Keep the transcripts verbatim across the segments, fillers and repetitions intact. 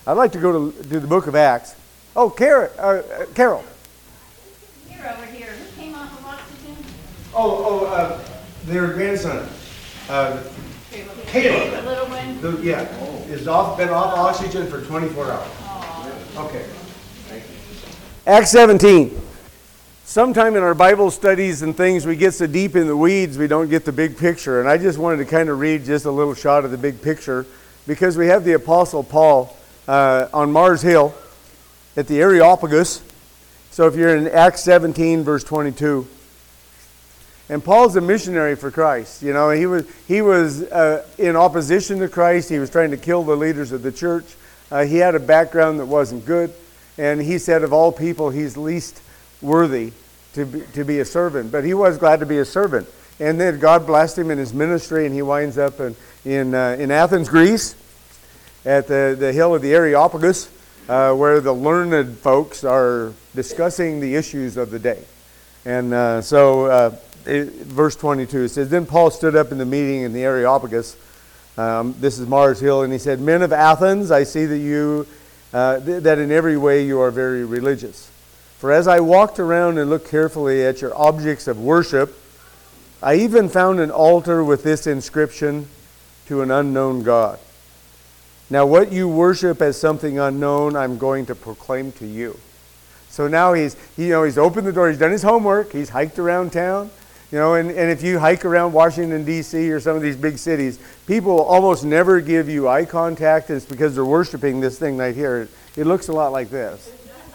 I'd like to go to, to the book of Acts. Oh, Carol. Uh, uh, Carol. You're over here. Who came off of oxygen? Oh, oh, uh, their grandson. Uh, Caleb. Caleb. The little one? The, yeah, is off, been off oxygen for twenty-four hours. Aww. Okay. Acts seventeen. Sometime in our Bible studies and things, we get so deep in the weeds, we don't get the big picture. And I just wanted to kind of read just a little shot of the big picture, because we have the Apostle Paul uh, on Mars Hill at the Areopagus. So if you're in Acts seventeen, verse twenty-two. And Paul's a missionary for Christ. You know, he was he was uh, in opposition to Christ. He was trying to kill the leaders of the church. Uh, he had a background that wasn't good. And he said of all people, he's least worthy to be, to be a servant. But he was glad to be a servant. And then God blessed him in his ministry, and he winds up in in, uh, in Athens, Greece, at the, the hill of the Areopagus, uh, where the learned folks are discussing the issues of the day. And uh, so... Uh, It, verse twenty-two, it says, Then Paul stood up in the meeting in the Areopagus. Um, this is Mars Hill, and he said, Men of Athens, I see that you, uh, th- that in every way you are very religious. For as I walked around and looked carefully at your objects of worship, I even found an altar with this inscription, To an unknown God. Now what you worship as something unknown, I'm going to proclaim to you. So now he's, you know, he's opened the door, he's done his homework, he's hiked around town. You know, and, and if you hike around Washington, D C or some of these big cities, people almost never give you eye contact. And it's because they're worshiping this thing right here. It looks a lot like this.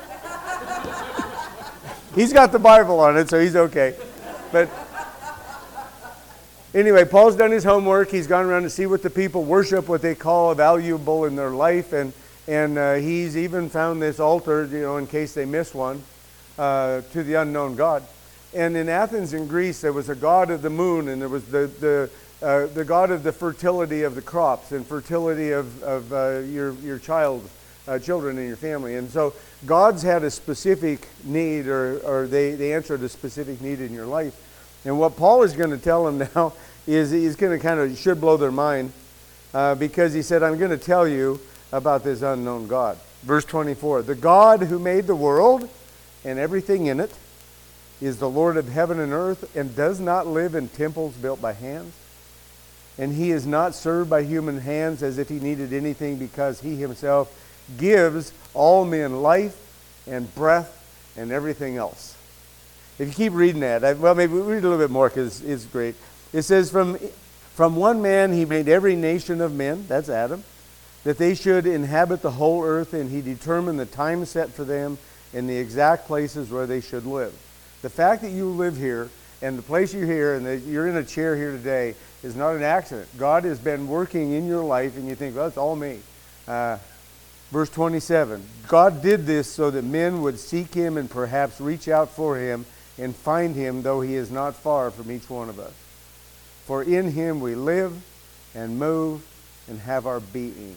He's got the Bible on it, so he's okay. But anyway, Paul's done his homework. He's gone around to see what the people worship, what they call valuable in their life. And, and uh, he's even found this altar, you know, in case they miss one, uh, to the unknown God. And in Athens in Greece, there was a god of the moon, and there was the the, uh, the god of the fertility of the crops and fertility of, of uh, your, your child, uh, children in your family. And so gods had a specific need, or, or they, they answered a specific need in your life. And what Paul is going to tell them now is he's going to kind of, should blow their mind, uh, because he said, I'm going to tell you about this unknown God. Verse twenty-four, The God who made the world and everything in it, is the Lord of heaven and earth, and does not live in temples built by hands. And he is not served by human hands as if he needed anything, because he himself gives all men life and breath and everything else. If you keep reading that, I, well, maybe we read a little bit more because it's great. It says, from, from one man he made every nation of men, that's Adam, that they should inhabit the whole earth, and he determined the time set for them and the exact places where they should live. The fact that you live here and the place you're here and that you're in a chair here today is not an accident. God has been working in your life, and you think, well, it's all me. Uh, verse twenty-seven, God did this so that men would seek him and perhaps reach out for him and find him, though he is not far from each one of us. For in him we live and move and have our being.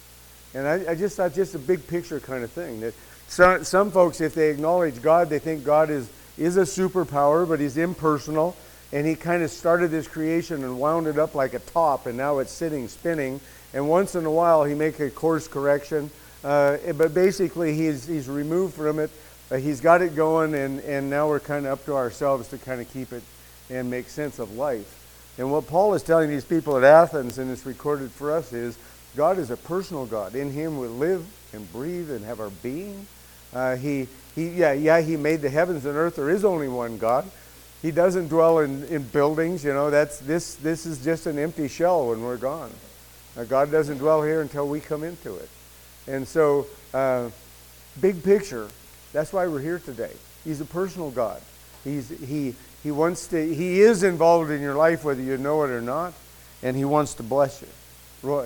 And I, I just thought just a big picture kind of thing. That some, some folks, if they acknowledge God, they think God is is a superpower, but he's impersonal, and he kind of started this creation and wound it up like a top, and now it's sitting, spinning, and once in a while he makes a course correction, uh, but basically he's he's removed from it, uh, he's got it going, and, and now we're kind of up to ourselves to kind of keep it and make sense of life. And what Paul is telling these people at Athens, and it's recorded for us, is God is a personal God. In him we live and breathe and have our being. Uh, he He, yeah, yeah, he made the heavens and earth. There is only one God. He doesn't dwell in, in buildings. You know, that's this. This is just an empty shell when we're gone. Uh, God doesn't dwell here until we come into it. And so, uh, big picture. That's why we're here today. He's a personal God. He's he he wants to. He is involved in your life whether you know it or not, and he wants to bless you. Roy.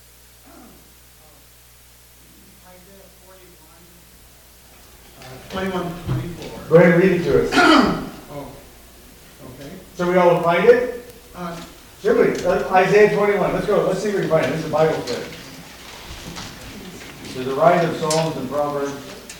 twenty-one, twenty-four. Go ahead and read it to us. Oh, okay. So we all find it? Uh, Surely. Uh, Isaiah twenty-one. Let's go. Let's see if we can find it. This is a Bible study. This is the rise of Psalms and Proverbs.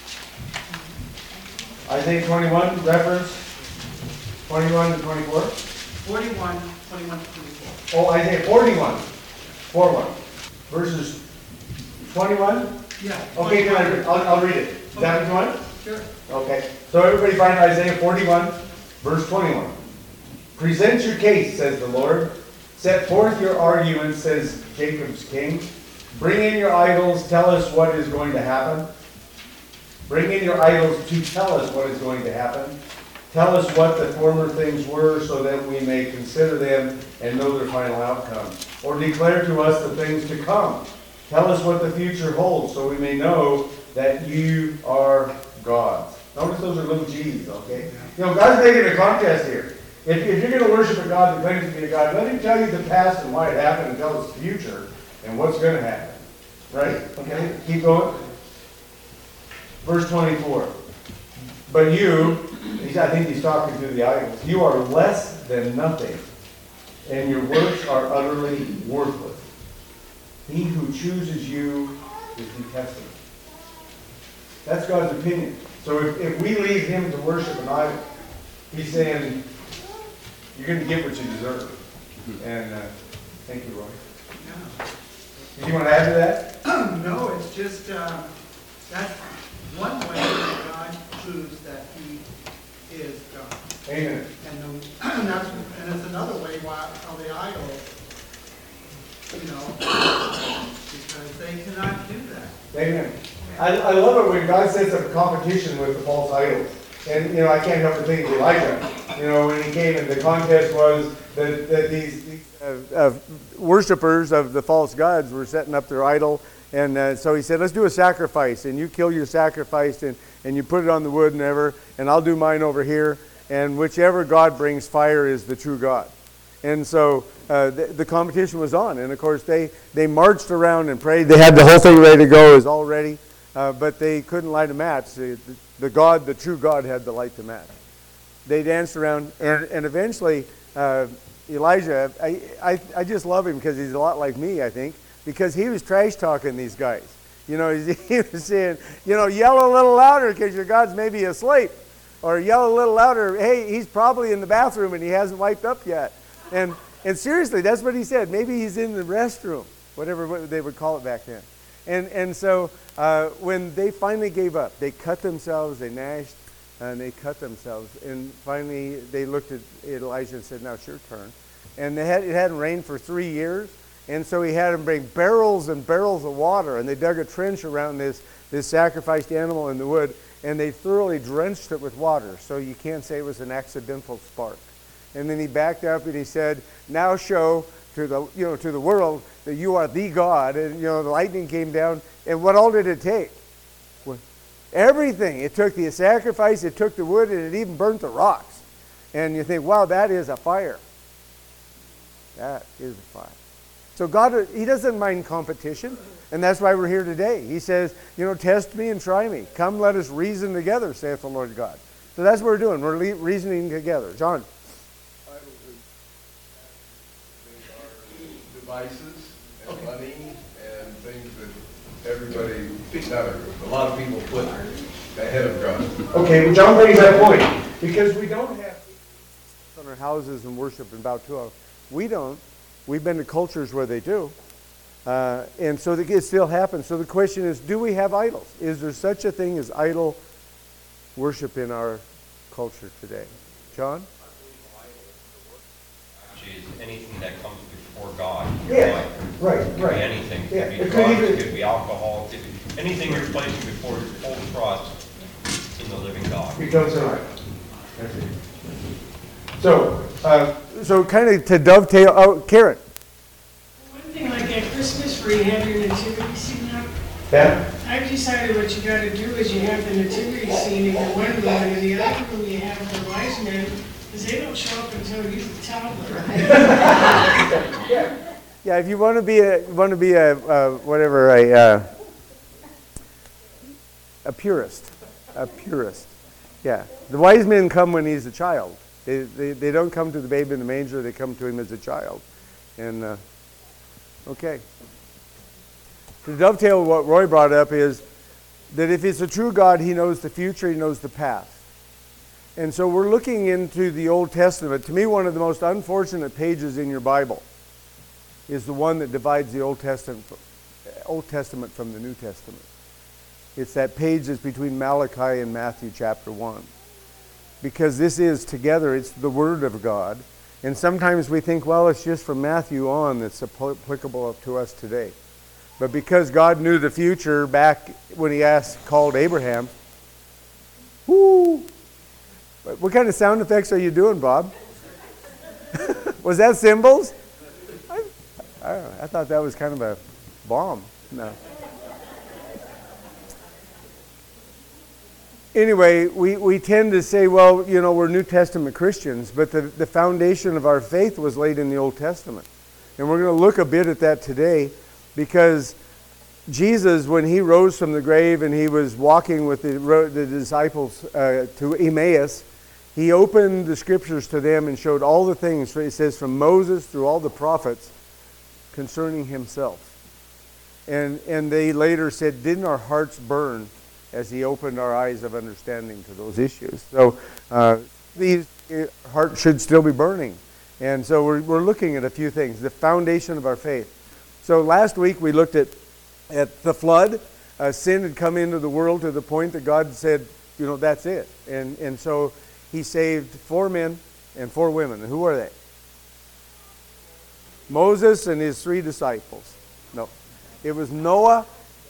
Isaiah twenty-one, reference twenty-one to twenty-four. forty-one, twenty-one to twenty-four. Oh, Isaiah forty-one. forty-one. Verses twenty-one? Yeah. Okay, can I read? I'll, I'll read it. Is that what you want? Sure. Okay. So everybody find Isaiah forty-one, verse twenty-one. Present your case, says the Lord. Set forth your argument, says Jacob's king. Bring in your idols, tell us what is going to happen. Bring in your idols to tell us what is going to happen. Tell us what the former things were so that we may consider them and know their final outcome. Or declare to us the things to come. Tell us what the future holds so we may know that you are gods. Notice those are little g's, okay? You know, God's making a contest here. If, if you're going to worship a God that claims to be a God, let him tell you the past and why it happened and tell us the future and what's going to happen. Right? Okay? Keep going. Verse twenty-four. But you, I think he's talking to the idols, you are less than nothing, and your works are utterly worthless. He who chooses you is detestable. That's God's opinion. So if, if we leave him to worship an idol, he's saying, you're going to get what you deserve. And uh, thank you, Roy. Yeah. Did you want to add to that? No, it's just, uh, that's one way that God proves that he is God. Amen. And, the, and, that's, and it's another way why how the idols, you know, because they cannot do that. Amen. I, I love it when God sets up a competition with the false idols. And, you know, I can't help but think of Elijah. You know, when he came and the contest was that, that these, these uh, uh, worshippers of the false gods were setting up their idol. And uh, so he said, let's do a sacrifice. And you kill your sacrifice and, and you put it on the wood and ever, and I'll do mine over here. And whichever God brings fire is the true God. And so uh, the, the competition was on. And, of course, they, they marched around and prayed. They had the whole thing ready to go. It was all ready. Uh, but they couldn't light a match. The, the, the God, the true God, had to light the match. They danced around, and, and eventually uh, Elijah, I, I, I just love him because he's a lot like me, I think, because he was trash-talking these guys. You know, he, he was saying, you know, yell a little louder because your God's maybe asleep. Or yell a little louder, hey, he's probably in the bathroom and he hasn't wiped up yet. And, and seriously, that's what he said. Maybe he's in the restroom, whatever they would call it back then. And, and so uh, when they finally gave up, they cut themselves, they gnashed, and they cut themselves. And finally, they looked at Elijah and said, now it's your turn. And they had, it hadn't rained for three years. And so he had them bring barrels and barrels of water. And they dug a trench around this, this sacrificed animal in the wood. And they thoroughly drenched it with water. So you can't say it was an accidental spark. And then he backed up and he said, now show to the, you know, to the world that you are the God. And, you know, the lightning came down. And what all did it take? Well, everything. It took the sacrifice, it took the wood, and it even burnt the rocks. And you think, wow, that is a fire. That is a fire. So God, he doesn't mind competition. And that's why we're here today. He says, you know, test me and try me. Come, let us reason together, saith the Lord God. So that's what we're doing. We're le- reasoning together. John. Devices and money and things that everybody, not everybody, a lot of people put ahead of God. Okay, well, John brings that point. Because we don't have on our houses and worship and bow to. We don't. We've been to cultures where they do. Uh, and so the, it still happens. So the question is, do we have idols? Is there such a thing as idol worship in our culture today? John? Is anything that comes before God. Yeah, Like, right, it could right. be anything. It Yeah, could it be could drugs, even- it could be alcohol, it could be anything you're placing before full trust in the living God. Becomes an idol. That's it. So, uh, so kind of to dovetail, oh, Karen. One thing like at Christmas where you have your nativity scene up, Yeah? I've decided what you gotta do is you have the nativity scene in your one room, and in the other room you have the wise men, because they don't show up until he's a toddler. Yeah. Yeah, if you want to be a, want to be a, uh, whatever, a, uh, a purist, a purist. Yeah. The wise men come when he's a child. They, they, they don't come to the babe in the manger, they come to him as a child. And, uh, okay. To dovetail what Roy brought up is that if it's a true God, he knows the future, he knows the past. And so we're looking into the Old Testament. To me, one of the most unfortunate pages in your Bible is the one that divides the Old Testament Old Testament from the New Testament. It's that page that's between Malachi and Matthew chapter one. Because this is together, it's the Word of God. And sometimes we think, well, it's just from Matthew on that's applicable to us today. But because God knew the future back when he asked, called Abraham, whoo! What kind of sound effects are you doing, Bob? Was that cymbals? I, I, don't know, I thought that was kind of a bomb. No. Anyway, we, we tend to say, well, you know, we're New Testament Christians, but the, the foundation of our faith was laid in the Old Testament. And we're going to look a bit at that today, because Jesus, when he rose from the grave and he was walking with the, the disciples uh, to Emmaus, he opened the scriptures to them and showed all the things, it says, from Moses through all the prophets concerning himself. And, and they later said, didn't our hearts burn as he opened our eyes of understanding to those issues? So uh, these uh, hearts should still be burning. And so we're, we're looking at a few things, the foundation of our faith. So last week we looked at, at the flood. Uh, sin had come into the world to the point that God said, you know, that's it. And, and so he saved four men and four women. And who are they? Moses and his three disciples. No. It was Noah.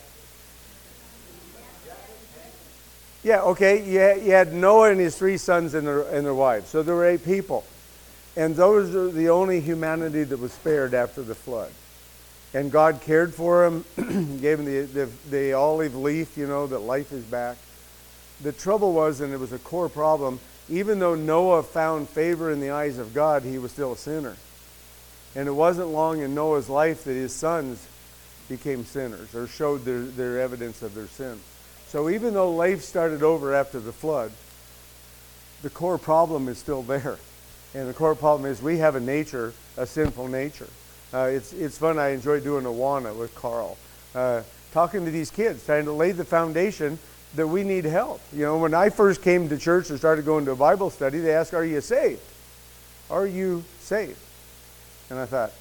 Yeah, okay. You had, you had Noah and his three sons and their, and their wives. So there were eight people. And those are the only humanity that was spared after the flood. And God cared for them, gave them the, the, the olive leaf, you know, that life is back. The trouble was, and it was a core problem, even though Noah found favor in the eyes of God, he was still a sinner. And it wasn't long in Noah's life that his sons became sinners or showed their, their evidence of their sin. So even though life started over after the flood, the core problem is still there. And the core problem is we have a nature, a sinful nature. Uh, it's, it's fun. I enjoy doing Awana with Carl. Uh, talking to these kids, trying to lay the foundation that we need help. You know, when I first came to church and started going to a Bible study, they asked, are you saved? Are you saved? And I thought,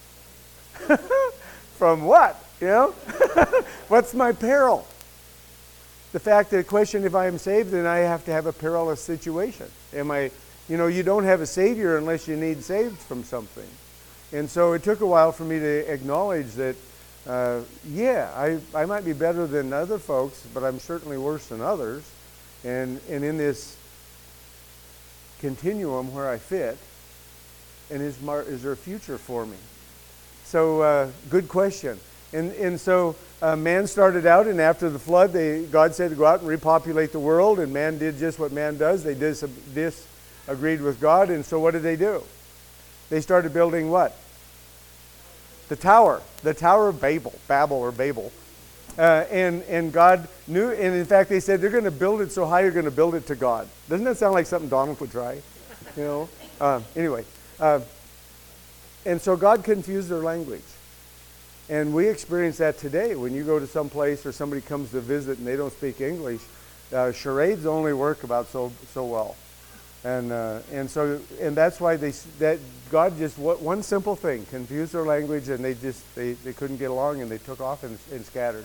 from what? You know? What's my peril? The fact that question if I am saved, then I have to have a perilous situation. Am I, you know, you don't have a Savior unless you need saved from something. And so it took a while for me to acknowledge that, uh, yeah, I, I might be better than other folks, but I'm certainly worse than others. And, and in this continuum where I fit, and is, mar- is there a future for me? So, uh, good question. And, and so uh, man started out, and after the flood, they, God said to go out and repopulate the world, and man did just what man does. They dis- disagreed with God, and so what did they do? They started building what? The tower. The Tower of Babel, Babel or Babel. Uh, and, and God knew, and in fact they said they're going to build it so high you're going to build it to God. Doesn't that sound like something Donald would try? You know? Uh, anyway. Uh, and so God confused their language. And we experience that today. When you go to some place or somebody comes to visit and they don't speak English, uh, charades only work about so so well. And uh, and so and that's why they that God just one simple thing confused their language, and they just they, they couldn't get along, and they took off and, and scattered.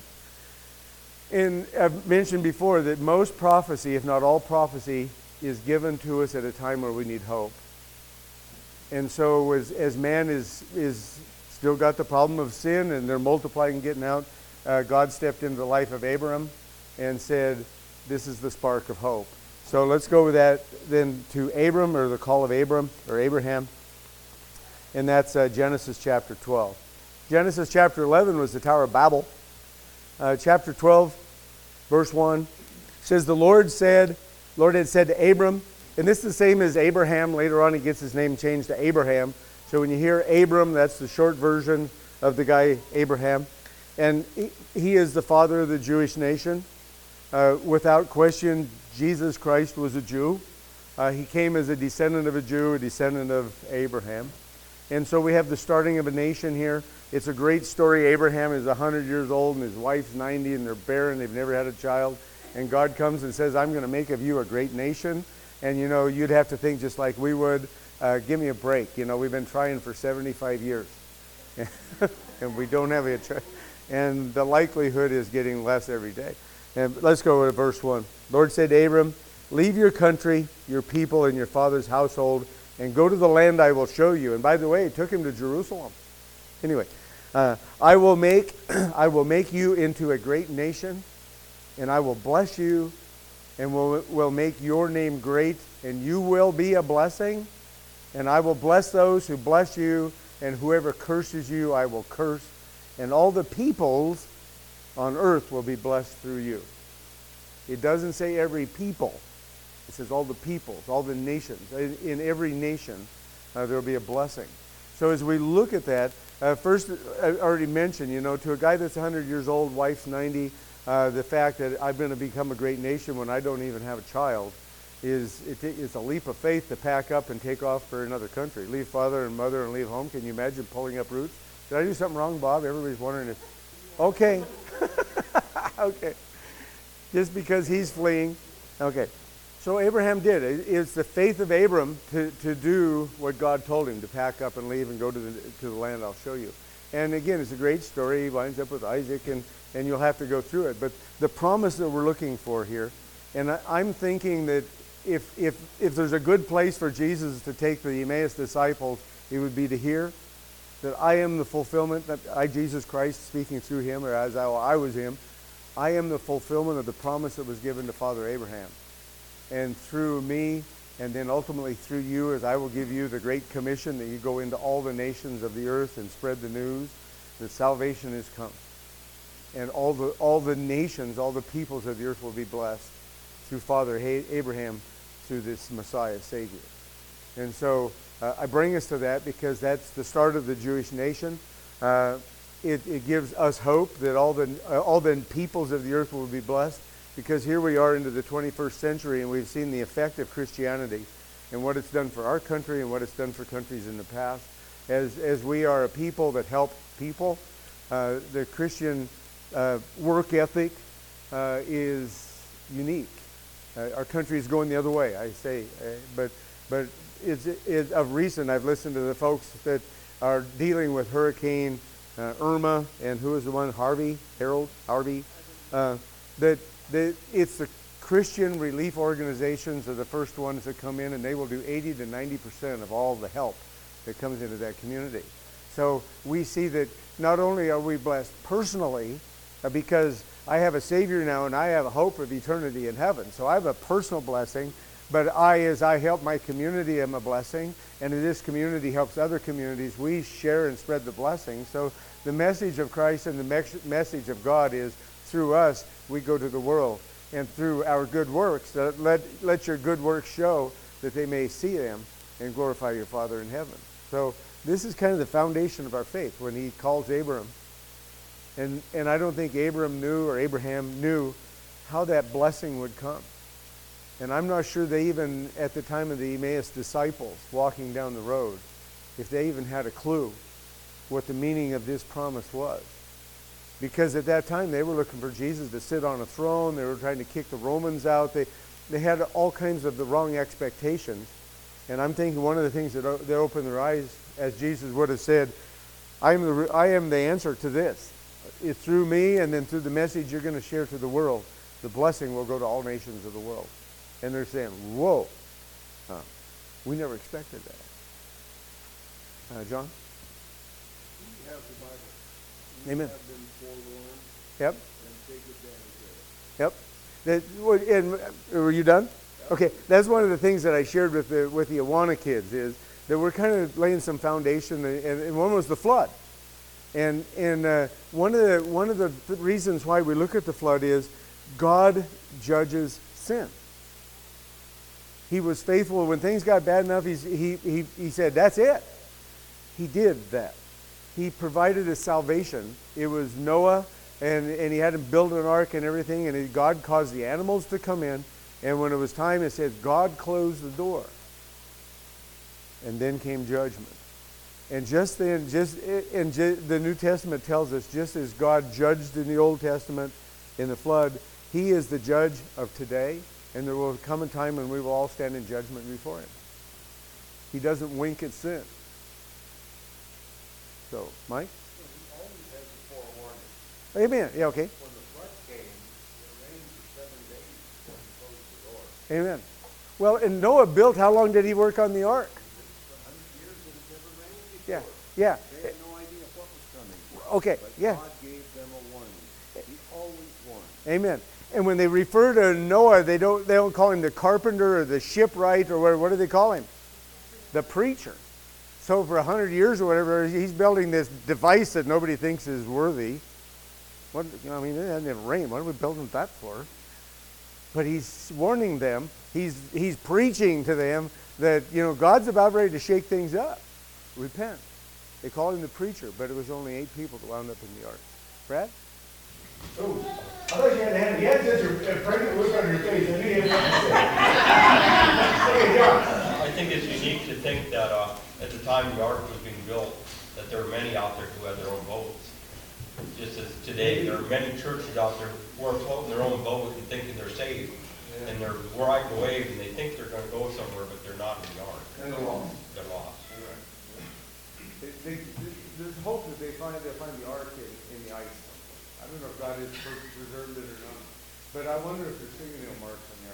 And I've mentioned before that most prophecy, if not all prophecy, is given to us at a time where we need hope. And so as as man is is still got the problem of sin, and they're multiplying and getting out, uh, God stepped into the life of Abram and said, this is the spark of hope. So let's go with that then to Abram, or the call of Abram, or Abraham. And that's uh, Genesis chapter twelve. Genesis chapter eleven was the Tower of Babel. Uh, chapter twelve, verse one, says, the Lord said, Lord had said to Abram, and this is the same as Abraham. Later on he gets his name changed to Abraham. So when you hear Abram, that's the short version of the guy Abraham. And he, he is the father of the Jewish nation. Uh, without question, Jesus Christ was a Jew. Uh, he came as a descendant of a Jew, a descendant of Abraham. And so we have the starting of a nation here. It's a great story. Abraham is one hundred years old and his wife's ninety, and they're barren. They've never had a child. And God comes and says, I'm going to make of you a great nation. And, you know, you'd have to think just like we would, uh, give me a break. You know, we've been trying for seventy-five years. And we don't have a child. and the likelihood is getting less every day. And let's go to verse one. Lord said to Abram, leave your country, your people, and your father's household, and go to the land I will show you. And by the way, it took him to Jerusalem. Anyway, uh, I will make I will make you into a great nation, and I will bless you, and will will make your name great, and you will be a blessing. And I will bless those who bless you, and whoever curses you, I will curse. And all the peoples on earth will be blessed through you. It doesn't say every people. It says all the peoples, all the nations. In, in every nation, uh, there will be a blessing. So as we look at that, uh, first, I already mentioned, you know, to a guy that's one hundred years old, wife's ninety, uh, the fact that I'm going to become a great nation when I don't even have a child is it, it's a leap of faith to pack up and take off for another country. Leave father and mother and leave home. Can you imagine pulling up roots? Did I do something wrong, Bob? Everybody's wondering if... Okay. Okay. Just because he's fleeing. Okay. So Abraham did. It's the faith of Abram to, to do what God told him, to pack up and leave and go to the, to the land I'll show you. And again, it's a great story. He winds up with Isaac, and, and you'll have to go through it. But the promise that we're looking for here, and I, I'm thinking that if, if, if there's a good place for Jesus to take the Emmaus disciples, it would be to hear that I am the fulfillment, that I, Jesus Christ, speaking through him, or as I, I was him, I am the fulfillment of the promise that was given to Father Abraham. And through me, and then ultimately through you, as I will give you the great commission that you go into all the nations of the earth and spread the news that salvation has come. And all the, all the nations, all the peoples of the earth will be blessed through Father Abraham, through this Messiah Savior. And so uh, I bring us to that because that's the start of the Jewish nation. Uh, it, it gives us hope that all the, uh, all the peoples of the earth will be blessed, because here we are into the twenty-first century and we've seen the effect of Christianity and what it's done for our country and what it's done for countries in the past. As, as we are a people that help people, uh, the Christian uh, work ethic uh, is unique. Uh, our country is going the other way, I say, uh, but but it's, it's of recent I've listened to the folks that are dealing with Hurricane uh, Irma, and who is the one, Harvey, Harold, Harvey, uh, that, that it's the Christian relief organizations are the first ones that come in, and they will do eighty to ninety percent of all the help that comes into that community. So we see that not only are we blessed personally, uh, because I have a Savior now and I have a hope of eternity in heaven. So I have a personal blessing, but I, as I help my community, am a blessing. And as this community helps other communities, we share and spread the blessing. So the message of Christ and the me- message of God is through us, we go to the world. And through our good works, uh, let, let your good works show that they may see them and glorify your Father in heaven. So this is kind of the foundation of our faith when he calls Abram. And and I don't think Abram knew, or Abraham knew, how that blessing would come. And I'm not sure they even, at the time of the Emmaus disciples walking down the road, if they even had a clue what the meaning of this promise was. Because at that time they were looking for Jesus to sit on a throne. They were trying to kick the Romans out. They they had all kinds of the wrong expectations. And I'm thinking one of the things that, that opened their eyes, as Jesus would have said, I am the I am the answer to this. It's through me, and then through the message you're going to share to the world, the blessing will go to all nations of the world. And they're saying, whoa, uh, we never expected that. Uh, John? We have the Bible. We Amen. have been forewarned Yep. and take advantage of it. Yep. That, what- and uh, were you done? Okay. That's one of the things that I shared with the with the Awana kids, is that we're kind of laying some foundation, and, and one was the flood. And and uh, one of the one of the th- reasons why we look at the flood is God judges sin. He was faithful when things got bad enough. He's, he he he said, "That's it." He did that. He provided a salvation. It was Noah, and and he had him build an ark and everything. And it, God caused the animals to come in. And when it was time, it says God closed the door. And then came judgment. And just then, just and ju- the New Testament tells us, just as God judged in the Old Testament in the flood, he is the judge of today, and there will come a time when we will all stand in judgment before him. He doesn't wink at sin. So, Mike? He always has a forewarning. Amen. Yeah, okay. When the flood came, it rained for seven days before he closed the door. Amen. Well, and Noah built, how long did he work on the ark? A hundred years and it never rained Yeah, before. yeah. They had no idea what was coming. Okay, But yeah. God gave them a warning. He always warned. Amen. And when they refer to Noah, they don't they don't call him the carpenter or the shipwright or what, what do they call him? The preacher. So for a hundred years or whatever, he's building this device that nobody thinks is worthy. What, you know, I mean, it hasn't even rained. What are we building that for? But he's warning them. He's he's preaching to them that, you know, God's about ready to shake things up. Repent. They called him the preacher, but it was only eight people that wound up in the ark. Brad? Oh, I thought you had a hand. You had such a pregnant look on your face. I knew you had something to say. Okay, John. I think it's unique to think that uh, at the time the ark was being built, that there are many out there who had their own boats. Just as today, there are many churches out there who are floating their own boat and thinking they're saved. Yeah. And they're riding the wave and they think they're going to go somewhere, but they're not in the ark. And they're lost. They're lost. Right. They, they, there's hope that they find they find the ark in, in the ice. I don't know if God has preserved it or not, but I wonder if there's fingernail marks on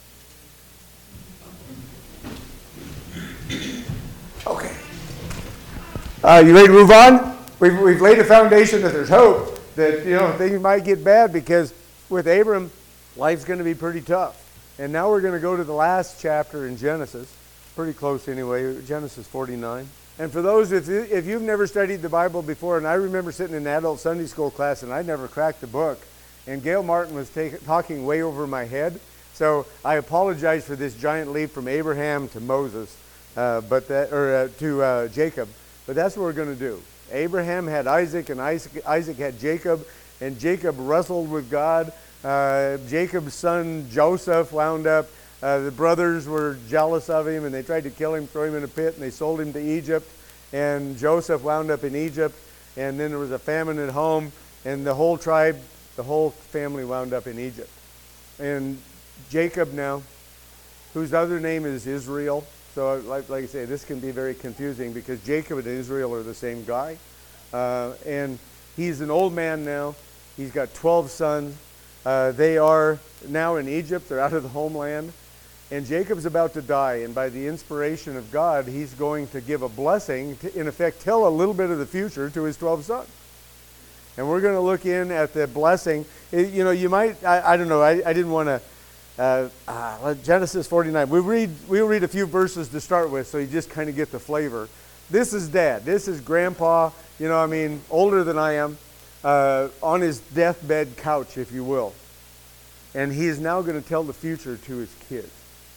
the outside. Okay. Uh, you ready to move on? We've, we've laid a foundation that there's hope, that, you know, things might get bad because with Abram, life's going to be pretty tough. And now we're going to go to the last chapter in Genesis, pretty close anyway, Genesis forty-nine. And for those, if, you, if you've never studied the Bible before, and I remember sitting in an adult Sunday school class and I never cracked the book, and Gail Martin was take, talking way over my head, so I apologize for this giant leap from Abraham to Moses, uh, but that, or uh, to uh, Jacob, but that's what we're going to do. Abraham had Isaac, and Isaac, Isaac had Jacob, and Jacob wrestled with God. Uh, Jacob's son Joseph wound up, uh, the brothers were jealous of him, and they tried to kill him, throw him in a pit, and they sold him to Egypt. And Joseph wound up in Egypt, and then there was a famine at home, and the whole tribe, the whole family wound up in Egypt. And Jacob now, whose other name is Israel, so like, like I say, this can be very confusing because Jacob and Israel are the same guy. Uh, and he's an old man now. He's got twelve sons. Uh, they are now in Egypt. They're out of the homeland. And Jacob's about to die. And by the inspiration of God, he's going to give a blessing, to, in effect, tell a little bit of the future to his twelve sons. And we're going to look in at the blessing. It, you know, you might, I, I don't know, I, I didn't want to, uh, uh, Genesis forty-nine. We'll read, we'll read a few verses to start with so you just kind of get the flavor. This is Dad. This is Grandpa, you know, I mean, older than I am, uh, on his deathbed couch, if you will. And he is now going to tell the future to his kids.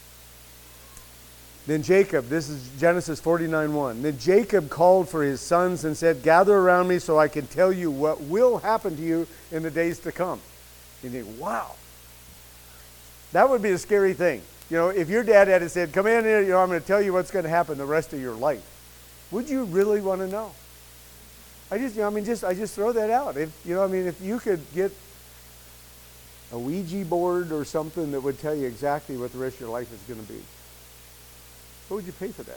Then Jacob, this is Genesis forty-nine one. Then Jacob called for his sons and said, "Gather around me so I can tell you what will happen to you in the days to come." You think, wow. That would be a scary thing. You know, if your dad had said, "Come in here, you know, I'm going to tell you what's going to happen the rest of your life." Would you really want to know? I just, you know, I mean, just I just throw that out. If you know, I mean, if you could get a Ouija board or something that would tell you exactly what the rest of your life is going to be, what would you pay for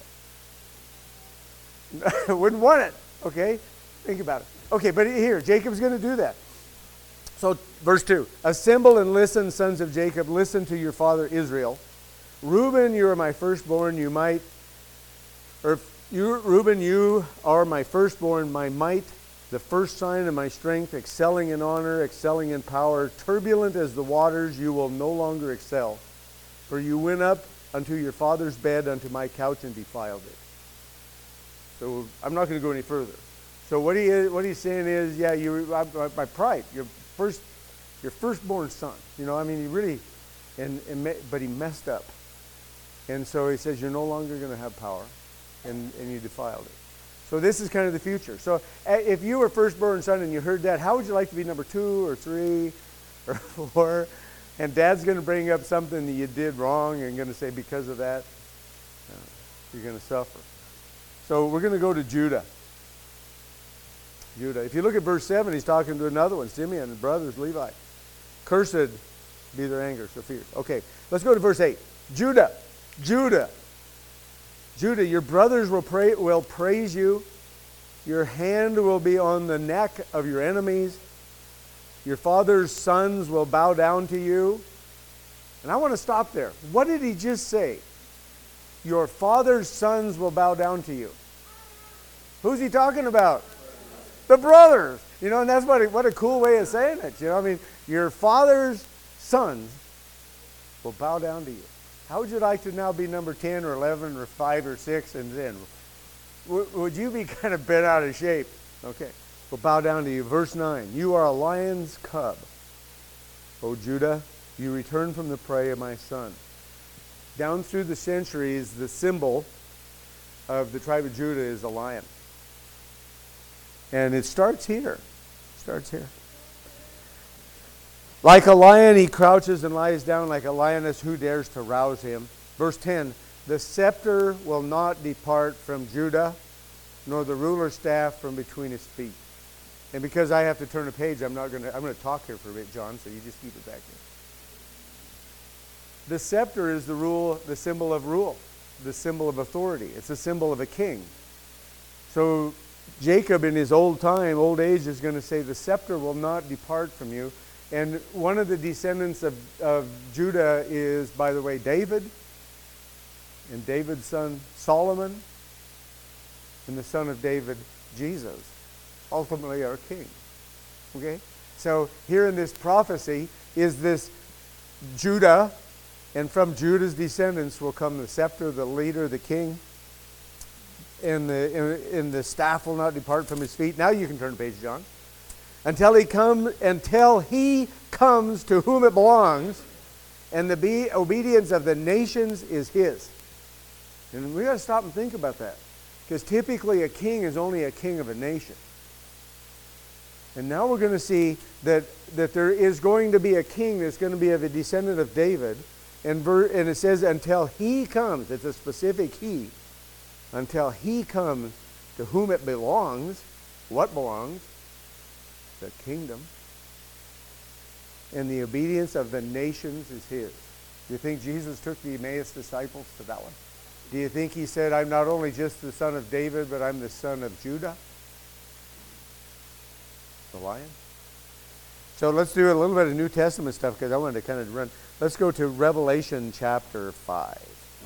that? Wouldn't want it. Okay? Think about it. Okay, but here, Jacob's going to do that. So, verse two. Assemble and listen, sons of Jacob. Listen to your father Israel. Reuben, you are my firstborn. You might, or you, Reuben, you are my firstborn, my might, the first sign of my strength, excelling in honor, excelling in power. Turbulent as the waters, you will no longer excel. For you went up unto your father's bed, unto my couch, and defiled it. So I'm not going to go any further. So what he is, what he's saying is, yeah, you, my pride, your first, your firstborn son. You know, I mean, he really, and, and but he messed up, and so he says you're no longer going to have power, and and you defiled it. So this is kind of the future. So if you were firstborn son and you heard that, how would you like to be number two or three or four? And Dad's going to bring up something that you did wrong and going to say because of that, uh, you're going to suffer. So we're going to go to Judah. Judah. If you look at verse seven, he's talking to another one, Simeon and brothers, Levi. Cursed be their anger so fierce. Okay, let's go to verse eight. Judah. Judah. Judah, your brothers will, pray, will praise you. Your hand will be on the neck of your enemies. Your father's sons will bow down to you. And I want to stop there. What did he just say? Your father's sons will bow down to you. Who's he talking about? The brothers. You know, and that's what a, what a cool way of saying it. You know, I mean, your father's sons will bow down to you. How would you like to now be number ten or eleven or five or six and then? W- would you be kind of bent out of shape? Okay. Will bow down to you. Verse nine. You are a lion's cub, O Judah. You return from the prey of my son. Down through the centuries, the symbol of the tribe of Judah is a lion. And it starts here. It starts here. Like a lion, he crouches and lies down. Like a lioness, who dares to rouse him? Verse ten, the scepter will not depart from Judah, nor the ruler's staff from between his feet. And because I have to turn a page, I'm not going to, I'm going to talk here for a bit, John, so you just keep it back there. The scepter is the rule, the symbol of rule, the symbol of authority. It's a symbol of a king. So Jacob in his old time, old age, is going to say, the scepter will not depart from you. And one of the descendants of, of Judah is, by the way, David, and David's son Solomon, and the son of David, Jesus, ultimately our king. Okay? So here in this prophecy is this Judah, and from Judah's descendants will come the scepter, the leader, the king, and the, and the staff will not depart from his feet. Now you can turn the page, John. Until he come, until he comes to whom it belongs, and the be, obedience of the nations is his. And we got to stop and think about that, because typically a king is only a king of a nation. And now we're going to see that that there is going to be a king that's going to be of a descendant of David, and ver, and it says until he comes. It's a specific he. Until he comes to whom it belongs. What belongs? The kingdom, and the obedience of the nations is his. Do you think Jesus took the Emmaus disciples to that one? Do you think he said, I'm not only just the son of David, but I'm the son of Judah? The lion? So let's do a little bit of New Testament stuff, because I wanted to kind of run. Let's go to Revelation chapter five.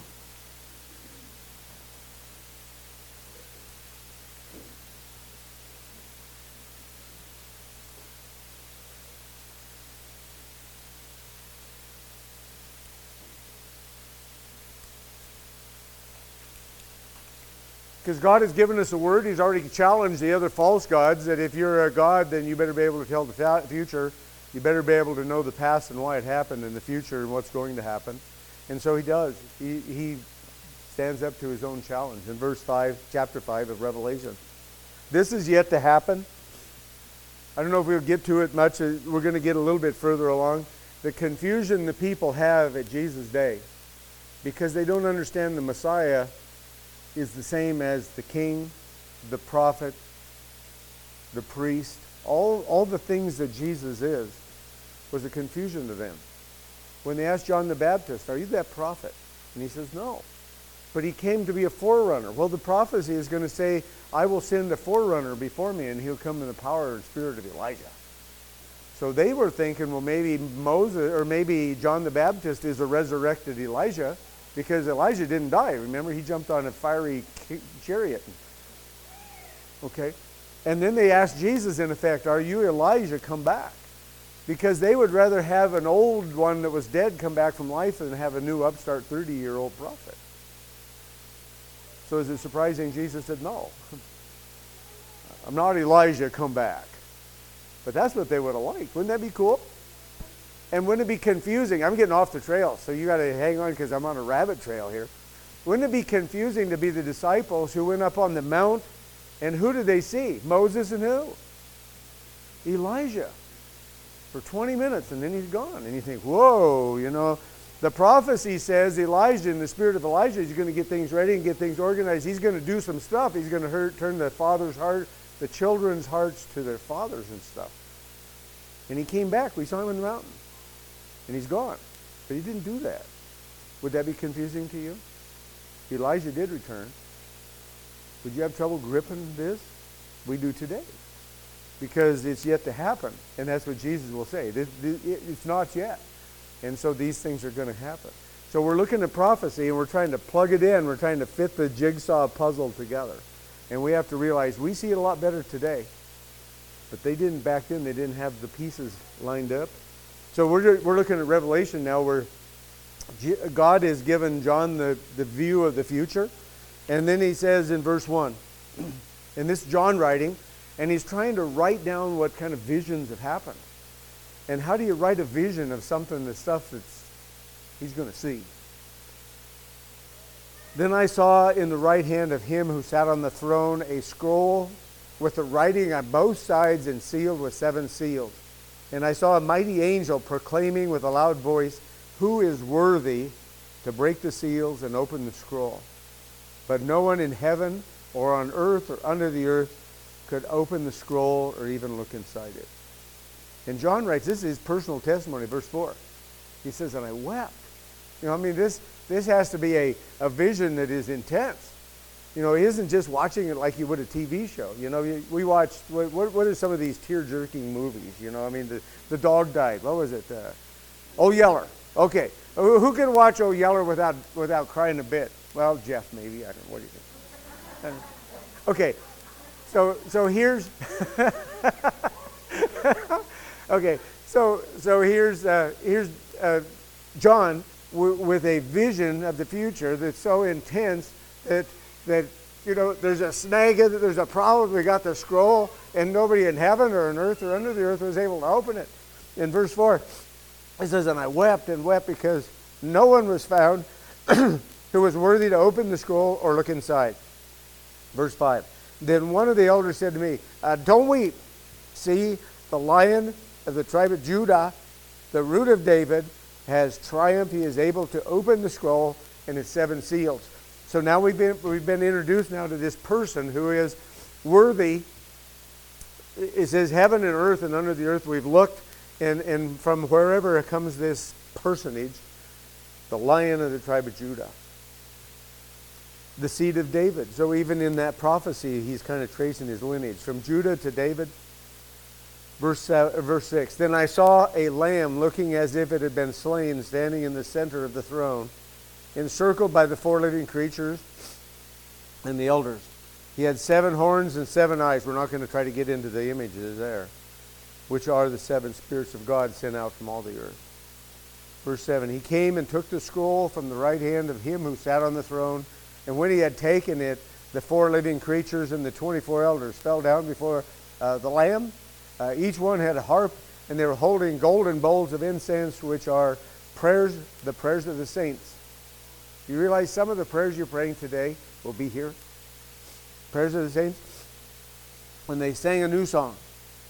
Because God has given us a word. He's already challenged the other false gods that if you're a god, then you better be able to tell the future. You better be able to know the past and why it happened in the future and what's going to happen. And so he does. He, he stands up to his own challenge in verse five, chapter five of Revelation. This is yet to happen. I don't know if we'll get to it much. We're going to get a little bit further along. The confusion the people have at Jesus' day, because they don't understand the Messiah is the same as the king, the prophet, the priest. All, all the things that Jesus is was a confusion to them. When they asked John the Baptist, are you that prophet? And he says, no. But he came to be a forerunner. Well, the prophecy is going to say, I will send a forerunner before me, and he'll come in the power and spirit of Elijah. So they were thinking, well, maybe Moses, or maybe John the Baptist is a resurrected Elijah, because Elijah didn't die. Remember, he jumped on a fiery chariot. Okay? And then they asked Jesus, in effect, are you Elijah? Come back. Because they would rather have an old one that was dead come back from life than have a new upstart thirty-year-old prophet. So is it surprising Jesus said, no. I'm not Elijah, come back. But that's what they would have liked. Wouldn't that be cool? And wouldn't it be confusing? I'm getting off the trail, so you got to hang on because I'm on a rabbit trail here. Wouldn't it be confusing to be the disciples who went up on the mount, and who did they see? Moses and who? Elijah. For twenty minutes, and then he's gone. And you think, whoa, you know, the prophecy says Elijah, in the spirit of Elijah, is going to get things ready and get things organized. He's going to do some stuff. He's going to hurt, turn the father's heart, the children's hearts to their fathers and stuff. And he came back. We saw him in the mountain. And he's gone. But he didn't do that. Would that be confusing to you? Elijah did return. Would you have trouble gripping this? We do today. because it's yet to happen. And that's what Jesus will say. This, this, it's not yet. And so these things are going to happen. So we're looking at prophecy and we're trying to plug it in. We're trying to fit the jigsaw puzzle together. And we have to realize we see it a lot better today. But they didn't back then. They didn't have the pieces lined up. So we're, we're looking at Revelation now where God has given John the, the view of the future. And then he says in verse one, and this is John writing, and he's trying to write down what kind of visions have happened. And how do you write a vision of something, the stuff that's he's going to see? Then I saw in the right hand of him who sat on the throne a scroll with the writing on both sides and sealed with seven seals. And I saw a mighty angel proclaiming with a loud voice, "Who is worthy to break the seals and open the scroll?" But no one in heaven or on earth or under the earth could open the scroll or even look inside it. And John writes, this is his personal testimony, verse four. He says, and I wept. You know, I mean, this this has to be a, a vision that is intense. You know, he isn't just watching it like you would a T V show. You know, we watched, what, what are some of these tear-jerking movies? You know, I mean, the, the dog died. What was it? Uh, Oh Yeller. Okay. Who, who can watch Oh Yeller without, without crying a bit? Well, Jeff, maybe. I don't know. What do you think? Uh, okay. So, so here's... Okay, so so here's uh, here's uh, John w- with a vision of the future that's so intense that that you know there's a snag, there's a problem. We got the scroll, and nobody in heaven or on earth or under the earth was able to open it. In verse four, it says, "And I wept and wept because no one was found who was worthy to open the scroll or look inside." Verse five. Then one of the elders said to me, uh, "Don't weep. See, the Lion of the tribe of Judah, the root of David, has triumphed. He is able to open the scroll and its seven seals." So now we've been we've been introduced now to this person who is worthy. It says heaven and earth and under the earth we've looked, and, and from wherever comes this personage, the Lion of the tribe of Judah, the seed of David. So even in that prophecy, he's kind of tracing his lineage from Judah to David. Verse, uh, verse six, then I saw a lamb looking as if it had been slain, standing in the center of the throne, encircled by the four living creatures and the elders. He had seven horns and seven eyes. We're not going to try to get into the images there, which are the seven spirits of God sent out from all the earth. Verse seven, he came and took the scroll from the right hand of him who sat on the throne, and when he had taken it, the four living creatures and the twenty-four elders fell down before uh, the Lamb. Uh, each one had a harp, and they were holding golden bowls of incense, which are prayers, the prayers of the saints. You realize some of the prayers you're praying today will be here? Prayers of the saints? When they sang a new song.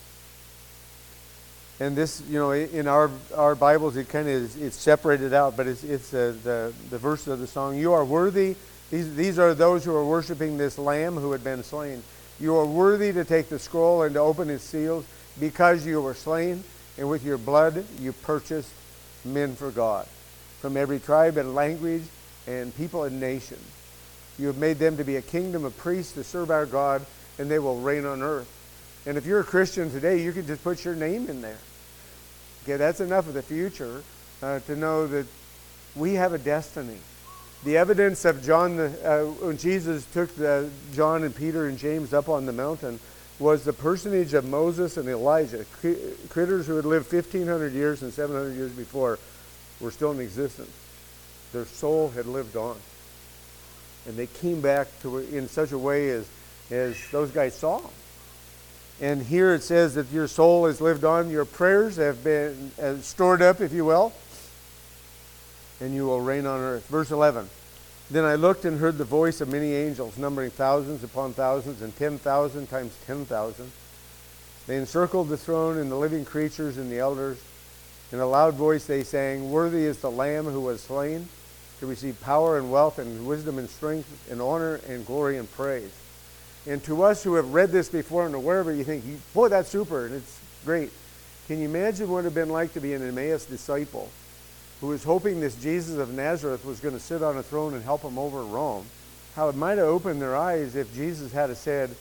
And this, you know, in our our Bibles, it kind of is it's separated out, but it's it's uh, the the verse of the song. You are worthy. These these are those who are worshiping this Lamb who had been slain. You are worthy to take the scroll and to open its seals, because you were slain, and with your blood you purchased men for God, from every tribe and language and people and nation. You have made them to be a kingdom of priests to serve our God, and they will reign on earth. And if you're a Christian today, you can just put your name in there. Okay, that's enough of the future uh, to know that we have a destiny. The evidence of John, the, uh, when Jesus took the, John and Peter and James up on the mountain, was the personage of Moses and Elijah. Critters who had lived fifteen hundred years and seven hundred years before were still in existence. Their soul had lived on. And they came back to in such a way as, as those guys saw them. And here it says that your soul has lived on. Your prayers have been uh, stored up, if you will. And you will reign on earth. Verse eleven. Then I looked and heard the voice of many angels, numbering thousands upon thousands and ten thousand times ten thousand. They encircled the throne and the living creatures and the elders. In a loud voice they sang, "Worthy is the Lamb who was slain to receive power and wealth and wisdom and strength and honor and glory and praise." And to us who have read this before and aware of it, you think, boy, that's super and it's great. Can you imagine what it would have been like to be an Emmaus disciple who was hoping this Jesus of Nazareth was going to sit on a throne and help them over Rome? How it might have opened their eyes if Jesus had said,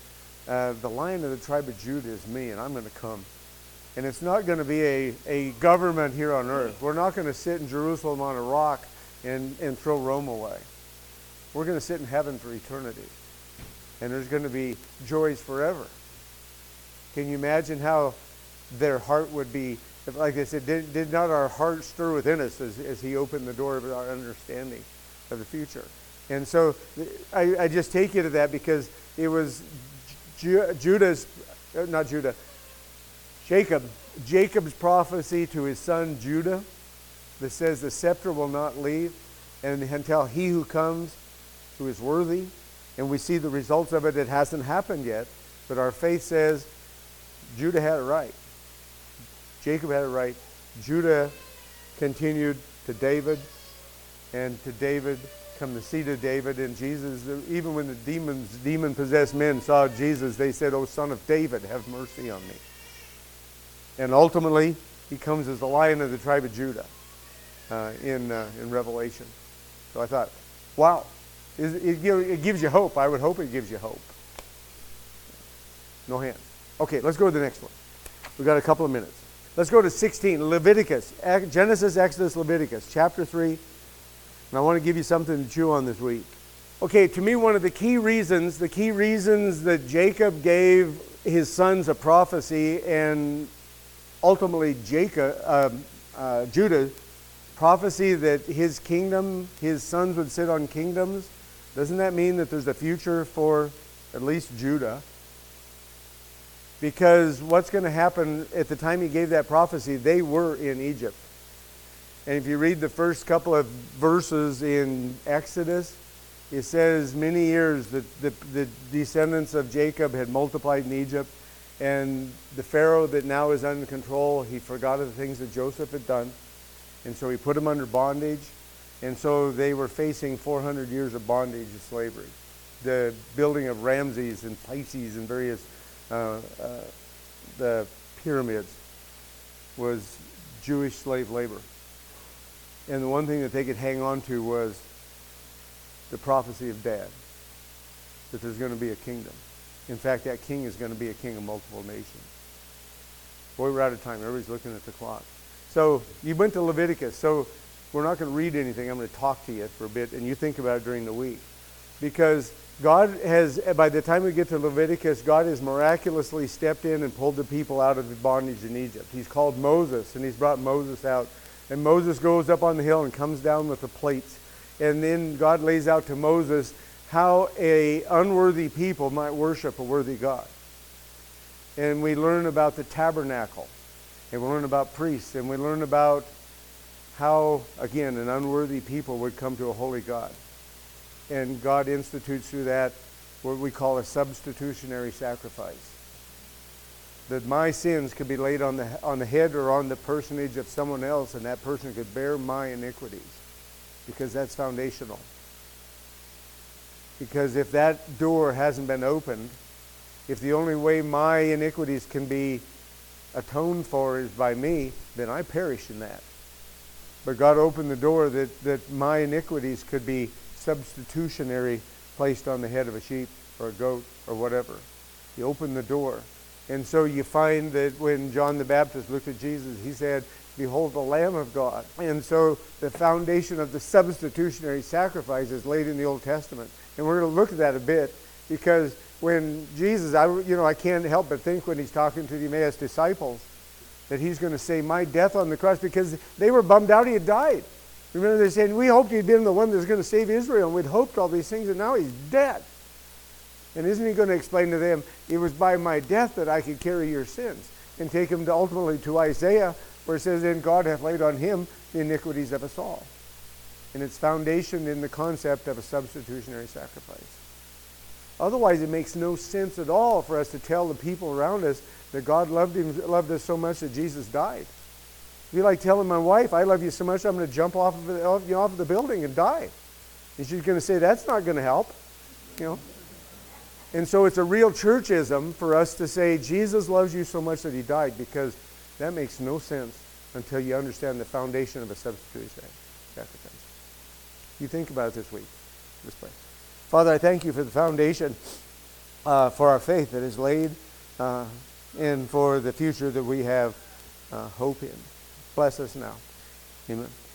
uh, the Lion of the tribe of Judah is me, and I'm going to come. And it's not going to be a, a government here on earth. We're not going to sit in Jerusalem on a rock and, and throw Rome away. We're going to sit in heaven for eternity. And there's going to be joys forever. Can you imagine how their heart would be, like I said, did, did not our heart stir within us as, as he opened the door of our understanding of the future? And so I, I just take you to that because it was Ju- Judah's, not Judah, Jacob, Jacob's prophecy to his son Judah that says the scepter will not leave and until he who comes who is worthy. And we see the results of it. It hasn't happened yet, but our faith says Judah had it right. Jacob had it right. Judah continued to David, and to David come the seed of David. And Jesus, even when the demons, demon-possessed men saw Jesus, they said, "O Son of David, have mercy on me." And ultimately, he comes as the Lion of the tribe of Judah uh, in uh, in Revelation. So I thought, wow, it, it, it gives you hope. I would hope it gives you hope. No hands. Okay, let's go to the next one. We've got a couple of minutes. Let's go to sixteen, Leviticus, Genesis, Exodus, Leviticus, chapter three. And I want to give you something to chew on this week. Okay, to me, one of the key reasons, the key reasons that Jacob gave his sons a prophecy and ultimately Jacob, um, uh, Judah, prophecy that his kingdom, his sons would sit on kingdoms, doesn't that mean that there's a future for at least Judah? Because what's going to happen at the time he gave that prophecy, they were in Egypt. And if you read the first couple of verses in Exodus, it says many years that the, the descendants of Jacob had multiplied in Egypt, and the Pharaoh that now is under control, he forgot of the things that Joseph had done, and so he put them under bondage, and so they were facing four hundred years of bondage and slavery. The building of Ramses and Pisces and various uh, uh, the pyramids was Jewish slave labor. And the one thing that they could hang on to was the prophecy of Dad, that there's going to be a kingdom. In fact, that king is going to be a king of multiple nations. Boy, we're out of time. Everybody's looking at the clock. So you went to Leviticus. So we're not going to read anything. I'm going to talk to you for a bit, and you think about it during the week. Because God has, by the time we get to Leviticus, God has miraculously stepped in and pulled the people out of the bondage in Egypt. He's called Moses, and he's brought Moses out. And Moses goes up on the hill and comes down with the plates. And then God lays out to Moses how a unworthy people might worship a worthy God. And we learn about the tabernacle. And we learn about priests. And we learn about how, again, an unworthy people would come to a holy God. And God institutes through that what we call a substitutionary sacrifice. That my sins could be laid on the on the head or on the personage of someone else, and that person could bear my iniquities, because that's foundational. Because if that door hasn't been opened, if the only way my iniquities can be atoned for is by me, then I perish in that. But God opened the door that, that my iniquities could be substitutionary, placed on the head of a sheep or a goat or whatever. He opened the door. And so you find that when John the Baptist looked at Jesus, he said, "Behold the Lamb of God." And so the foundation of the substitutionary sacrifice is laid in the Old Testament. And we're going to look at that a bit, because when Jesus, I, you know, I can't help but think when he's talking to the Emmaus disciples, that he's going to say, "My death on the cross," because they were bummed out he had died. Remember, they said, "We hoped he'd been the one that was going to save Israel, and we'd hoped all these things, and now he's dead." And isn't he going to explain to them, "It was by my death that I could carry your sins," and take them to ultimately to Isaiah, where it says, "Then God hath laid on him the iniquities of us all." And it's foundation in the concept of a substitutionary sacrifice. Otherwise, it makes no sense at all for us to tell the people around us that God loved him, loved us so much that Jesus died. It'd be like telling my wife, "I love you so much, I'm going to jump off of, the, off, you know, off of the building and die." And she's going to say, "That's not going to help," you know. And so it's a real churchism for us to say Jesus loves you so much that he died, because that makes no sense until you understand the foundation of a substitutionary sacrifice. You think about it this week. Let's pray. Father, I thank you for the foundation uh, for our faith that is laid uh, and for the future that we have uh, hope in. Bless us now. Amen.